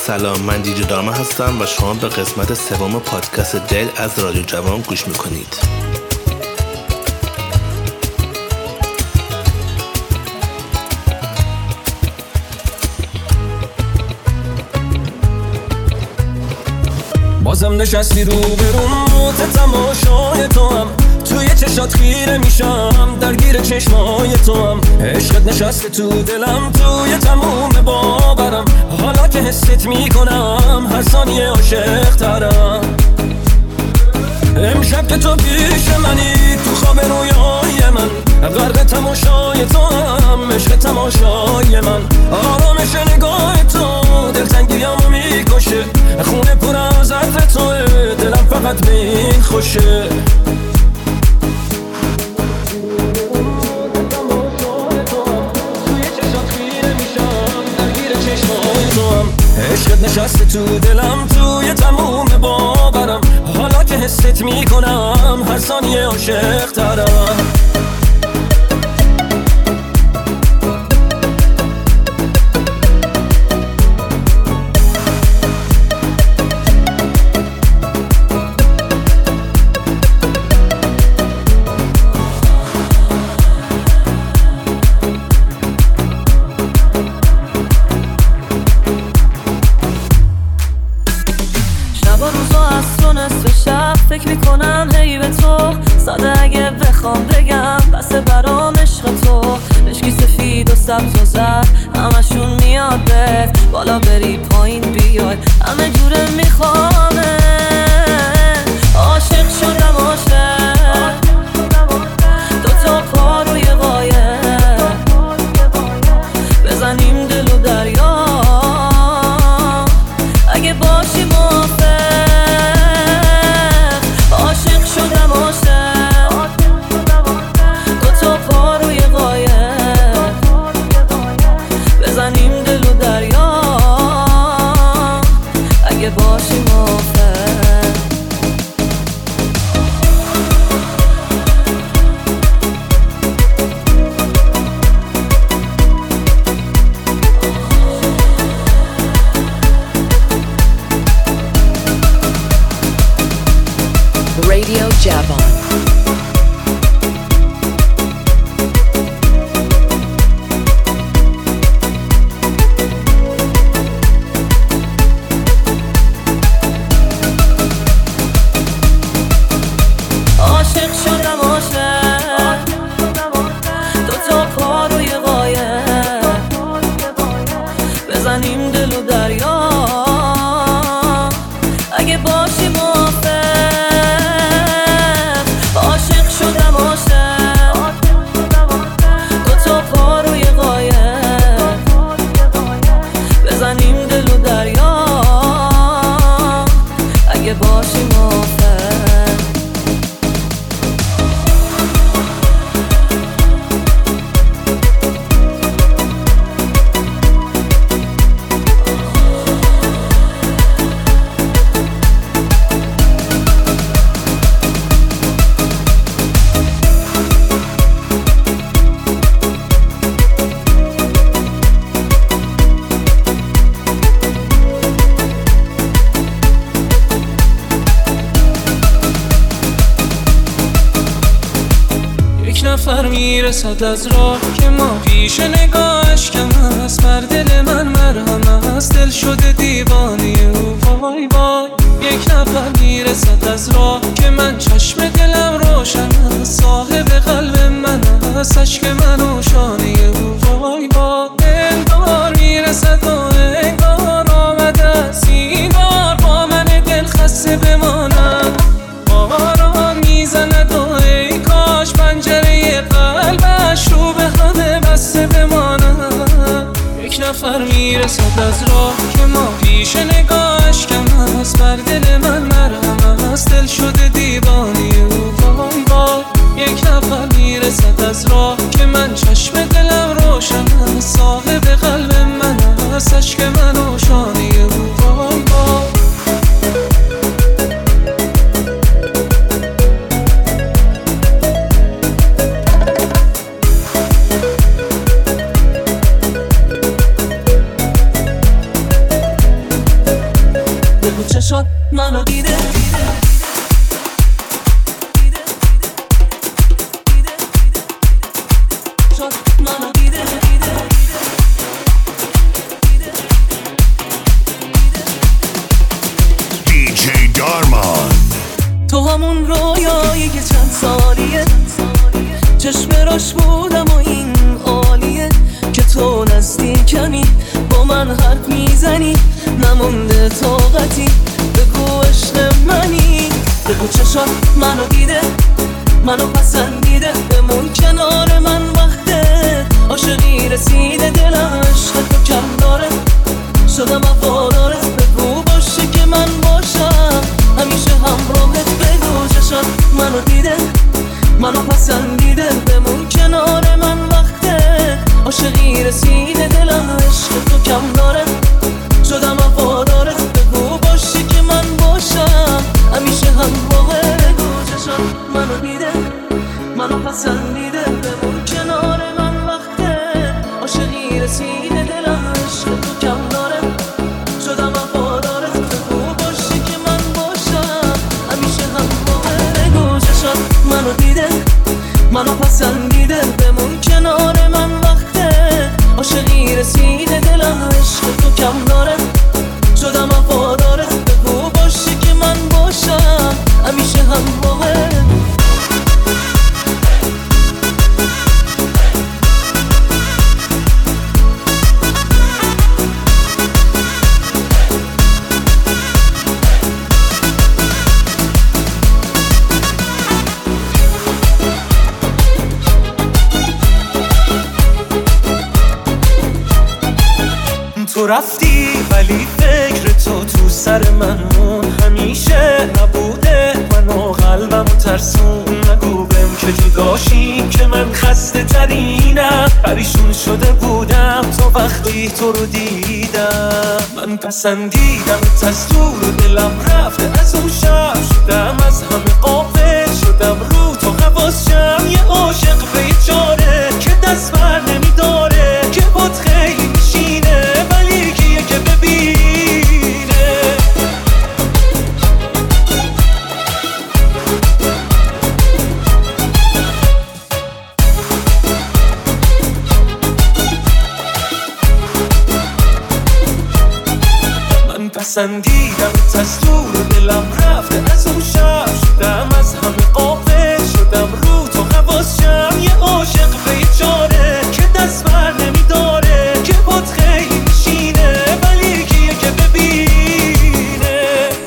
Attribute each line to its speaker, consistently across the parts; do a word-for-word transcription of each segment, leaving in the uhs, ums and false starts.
Speaker 1: سلام، من دیجی دارما هستم و شما به قسمت سوم پادکست دل از رادیو جوان گوش میکنید.
Speaker 2: بازم نشستی رو برون موت تماشای تو هم، توی چشات خیره میشم درگیر چشمای تو هم، عشقت نشسته تو دلم توی تموم باورم، حالا که حست میکنم هر ثانیه عاشق ترم. امشب که تو پیش منی تو خواب رویای من، غرق تماشای تو هم عشق تماشای من، آرامش نگاه تو دلتنگیامو میکشه، خونه پر از عطر توه دلم فقط میخوشه. عشقت نشسته تو دلم توی تموم باورم، حالا که حست میکنم هر ثانیه عاشق ترم.
Speaker 3: فکر میکنم هی به تو، ساده اگه بخوام بگم بس برام عشق تو، مشکی سفید و سبز و زرد همشون میاد بهت، بالا بری پایین بیای همه جوره میخوامه. عاشق شدم عاشق، دوتا پا روی قایق، بزنیم دل و دریا اگه باشی موافق. عاشق شدم عاشق، دوتا پا روی قایق، بزنیم دل و دریا اگه باشی موافق.
Speaker 4: Radio Javon.
Speaker 3: عاشق شدم عاشق، دوتا پا روی قایق، بزنیم دل و دریا اگه باشی موافق. عاشق شدم عاشق، دوتا پا روی قایق، بزنیم دل و دریا اگه باشی موافق.
Speaker 2: نفر میرسد از راه که ما پیش نگاهش کم است، بر دل من مرهم است، دل شده دیوانه او وای وای. یک نفر میرسد از راه که من چشم دلم روشن است، صاحب قلب من است، عشق من و شانه او وای وای. انگار میرسد و انگار آمده است، این بار با من دل خسته بمانم، باران میزند و ای کاش پنجره قلبش رو به همه بسته بمانم. یک نفر میرسد از راه که ما پیش نگاهش کم است، بر دل من مرهم است، دل شده دیوانه او وای وای. یک نفر میرسد از راه که من چشم دلم روشن است، صاحب قلب من است، عشق من و شانه او وای وای.
Speaker 3: چشات منو دیده منو دیده
Speaker 5: دی جی دارمان
Speaker 3: تو همون رویایی که چند سالیه چشم راش بودم و این عالیه که تو نزدیکمی با من حرف میزنی نمونده طاقتی بگو عشق منی بگو چشات منو دیده منو پسندیده بمون کنار من وقته عاشقی رسیده دلم عشق تو کم داره شدم وفادارت بگو باشه که من باشم همیشه همراهت بگو چشات منو دیده منو پسندیده بمون کنار من وقته عاشقی رسیده دلم عشق تو کم داره شدم وفادارت بگو باشه که من باشم همیشه همراهت بگو چشات منو دیده منو پسندیده بمون کنار من وقته عاشقی رسیده دلم عشق تو کم داره شدم وفادارت بگو باشه که من باشم همیشه همراهت بگو چشات منو دیده منو پسندیده بمون کنار من وقته عاشقی رسیده دلم عشق تو کم داره شدم وفادارت بگو باشه که من باشم همیشه همراهت
Speaker 2: تو رفتی ولی فکر تو تو سر من مون همیشه نبوده منو قلبم ترسون نگو بهم که جداشیم که من خسته ترینم پریشون شده بودم تا وقتی تو رو دیدم من پسندیدم از دور دلم رفته از اون شب شدم از همه غافل شدم رو تو حواسم یه عاشق بیچاره که دست بر نمیداره که بود خیلی میشینه ولی کیه که ببینه من پسندیدم از دور دلم رفته از اون شب شدم از همه غافل شدم رو تو حواسم یه عاشق بیچاره که دست بر نمیداره که بود خیلی میشینه ولی کیه که ببینه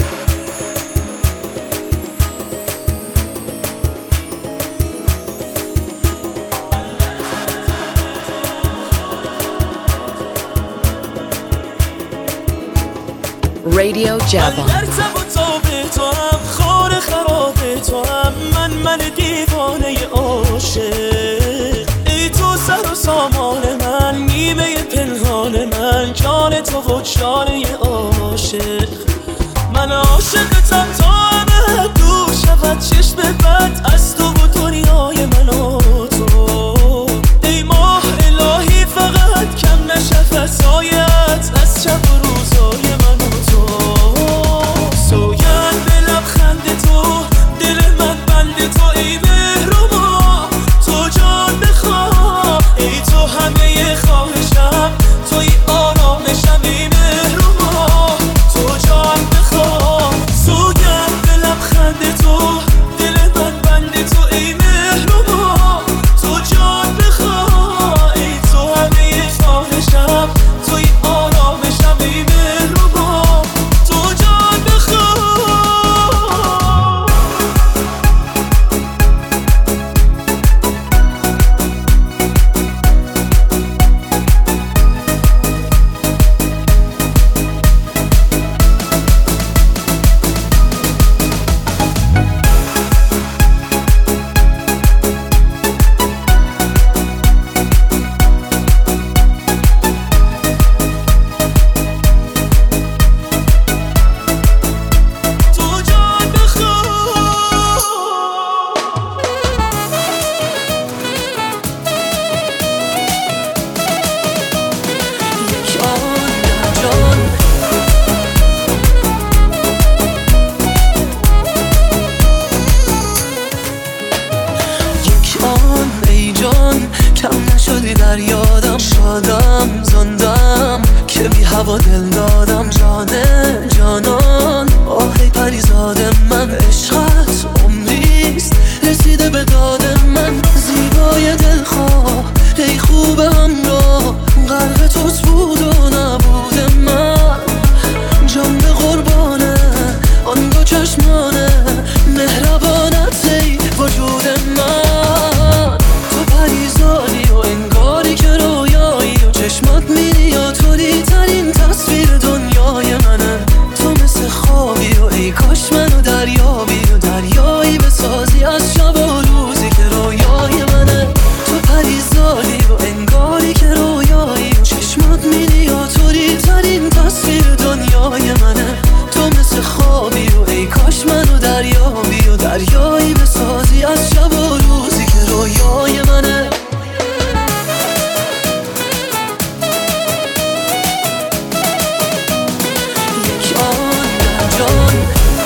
Speaker 4: Radio Java.
Speaker 2: من مرتب و تابه تو هم خار خراب تو هم من من دیوانه عاشق ای تو سر و سامان من نیمه پنهان من جان تو و جان عاشق من عاشقتم تا همه دور شود چشم بد از تو و دنیای من و تو ای ماه الهی فقط کم نشه فسایت از شب و روزای من و تو سوگند به لبخند تو دل من بند تو ای مهربان تو جان بخواه ای تو همه خواهشم توی آرامشم ای مهربان تو جان بخواه سوگند به لبخند تو دل من یادم زندم که بی هوا دل دادم جانه جانان آهی پریزاد من عشقت عمریست رسیده به داد من زیبای دلخواه ای خوب همراه قلب توست بود و نبود من جان به قربانه آن دو چشمانه مهربانت ای وجود من تو پریزادی و انگاری که رویایی و چشمات میری و توری ترین تصویر دنیای منه تو مثل خوابی و ای کاش منو دریابی و دریایی بسازی از شب و روزی که رویای منه تو پریزادی و انگاری که رویایی و چشمات میری و توری ترین تصویر دنیای منه تو مثل خوابی و ای کاش منو دریابی و دریایی بسازی از شب و روزی که رویای منه یک آن در جان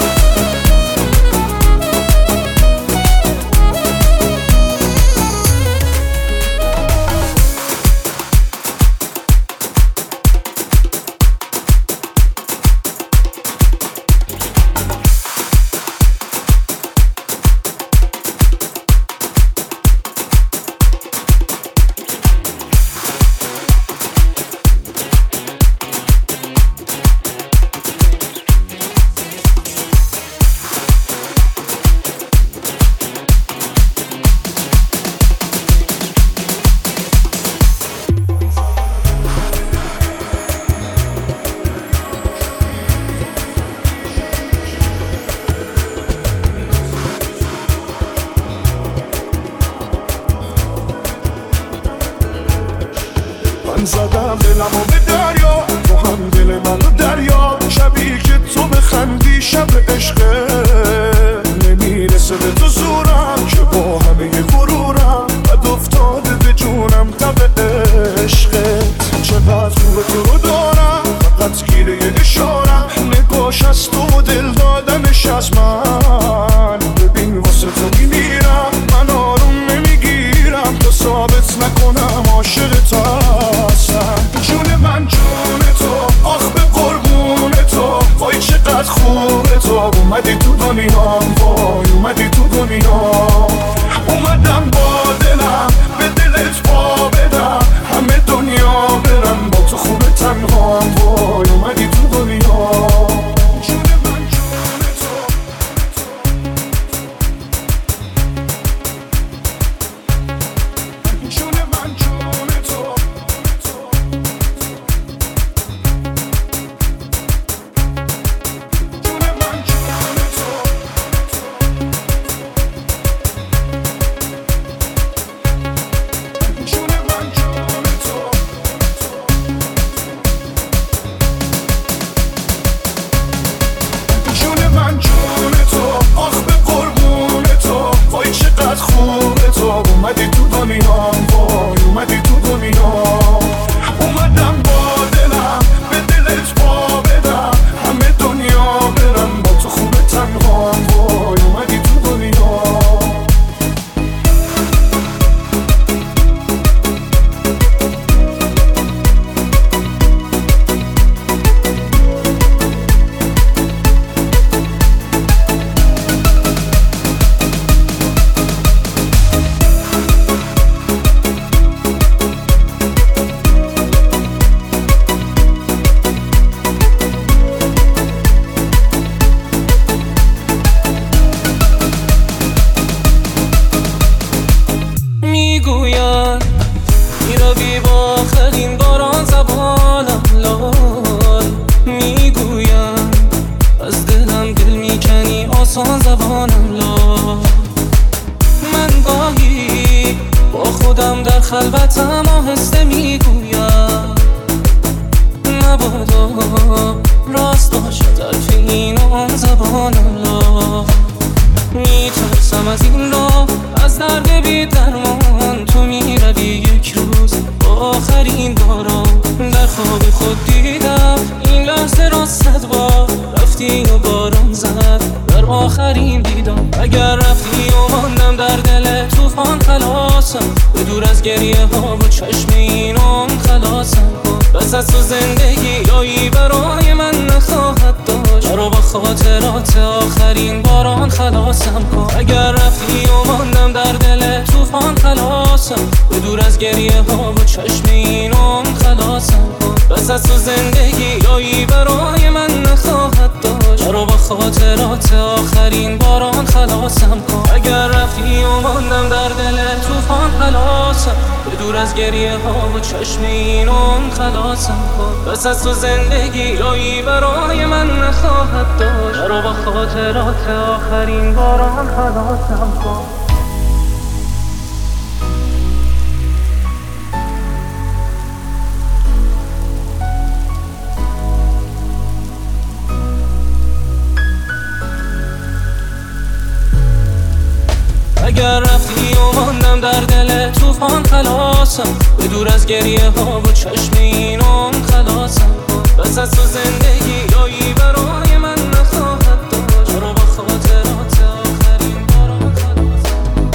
Speaker 6: زدم دلمو به دریا تو هم دل منو دریا شبیه که تو بخندی شب عشقه نمیرسه به تو زورم که با همه غرورم بد افتاده به جونم تب عشقت چقدر خوبه تو رو دارم فقط گیره اشارم نگاش از تو و دل دادنش از من ببین واسه تو میمیرم من آروم نمیگیرم تا ثابت نکنم عاشقتم جون من جون تو آخ به قربون تو وای چقدر خوبه تو اومدی تو دنیا وای اومدی تو دنیا اومدم با دلم به دلت پا بدم همه دنیا برم با تو خوبه تنها وای اومدی تو دنیا جون من جون تو جون من جون تو خوبه تو اومدی تو دنیا وای اومدی تو دنیا اومدم با دلم به دلت پا بدم همه دنیا برم با تو خوبه تنها وای اومدی تو دنیا
Speaker 2: میگویم میروی با آخرین باران زبانم لال میگویم از دلم دل میکنی آسان زبانم لال من گاهی با خودم در خلوتم آهسته میگویم نبادا راست باشد الف این آن زبانم لال میترسم از این راه از درد بی درمان تو میروی یک روز با آخرین باران در خواب خود دیدم این لحظه را صد بار رفتی و باران زد در آخرین دیدم اگر رفتی و ماندم در دل توفان خلاصم به دور از گریه ها و چشم اینان خلاصم پس از تو زندگی جایی برای من نخواهد داشت. مرا با خاطرات آخرین باران خلاصم کن. اگر رفتی و ماندم در دل طوفان خلاصم، به دور از گریه ها و چشم اینم خلاصم کن. پس از تو زندگی جایی برای من نخواهد داشت. مرا با خاطرات آخرین باران خلاصم کن. اگر رفتی و ماندم در دل طوفان خلاصم، به دور از گریه ها و چشم اینم خلاصم کن. پس از تو زندگی جایی برای من نخواهد داشت. مرا با خاطرات آخرین باران خلاصم کن. اگر رفتی و ماندم در دل طوفان خلاصم، به دور از گریه ها و چشم اینم خلاصم کن. پس از تو زندگی جایی برای من نخواهد داشت. مرا با خاطرات آخرین باران خلاصم.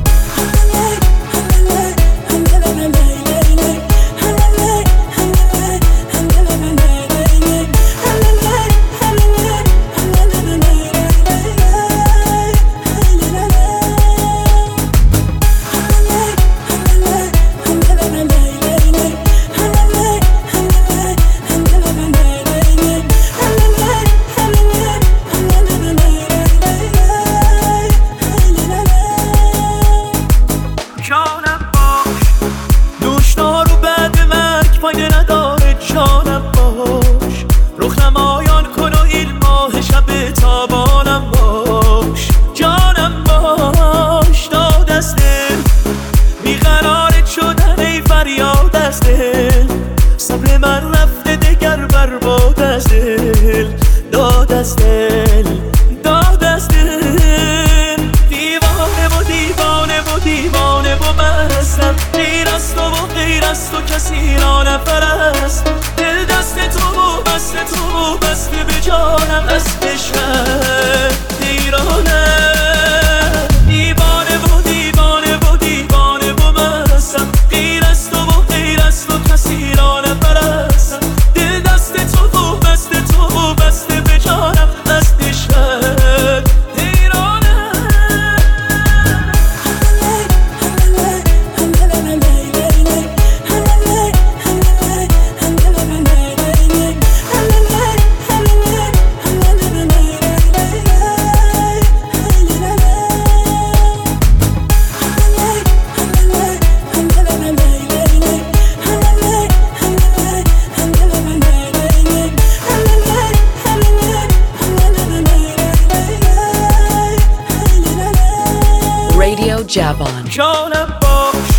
Speaker 4: جوان
Speaker 7: جانم باش،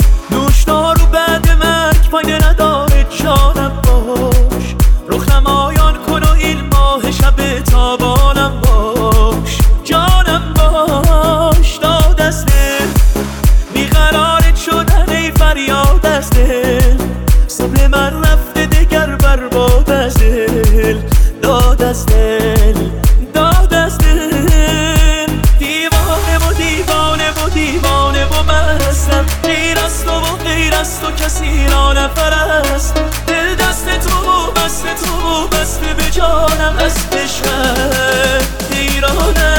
Speaker 7: نوشنا رو بعد مرگ فایده نداره. جانم باش، رخ نمایان کن و این ماه شب تابانم باش. جانم باش، داد از دل بیقرارت شدن ای فریاد از دل. صبر من رفته دگر برباد از دل. داد از دل، داد از دل. دیوانه و دیوانه و دیوانه و مستم. غیر از تو و غیر از تو کسی را نپرست. دل دست تو و بست تو و بسته به جانم از عشقت ایرانه.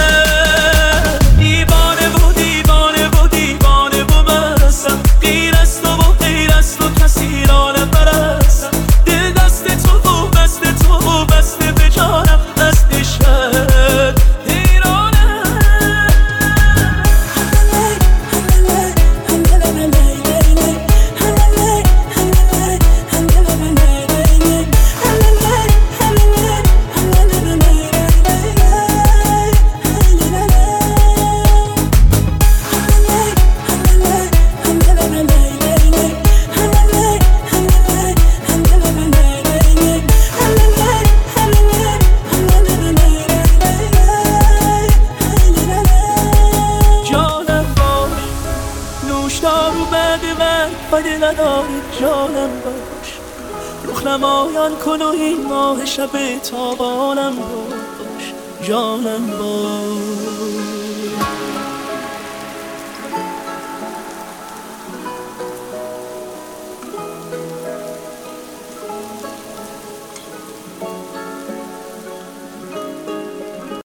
Speaker 7: دیوانه و دیوانه و دیوانه و مستم. غیر از تو و غیر از تو کسی را نپرست. دل دست تو و بست تو و بسته به جانم از عشقت ایرانه. جانم باش، رخ نمایان کن و این ماه شب تابانم باش. جانم باش.